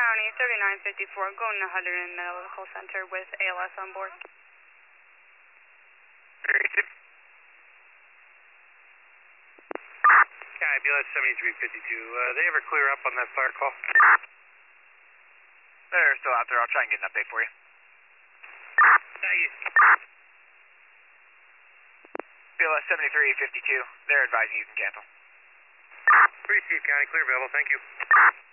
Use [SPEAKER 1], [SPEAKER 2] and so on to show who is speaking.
[SPEAKER 1] County 3954, going to Hunterdon Medical Center with ALS on board.
[SPEAKER 2] Yeah, BLS 7352. They ever clear up on that fire call?
[SPEAKER 3] They're still out there. I'll try and get an update for you.
[SPEAKER 2] Thank you.
[SPEAKER 3] BLS 7352. They're advising you can cancel.
[SPEAKER 2] Pretty Steve County, clear available. Thank you.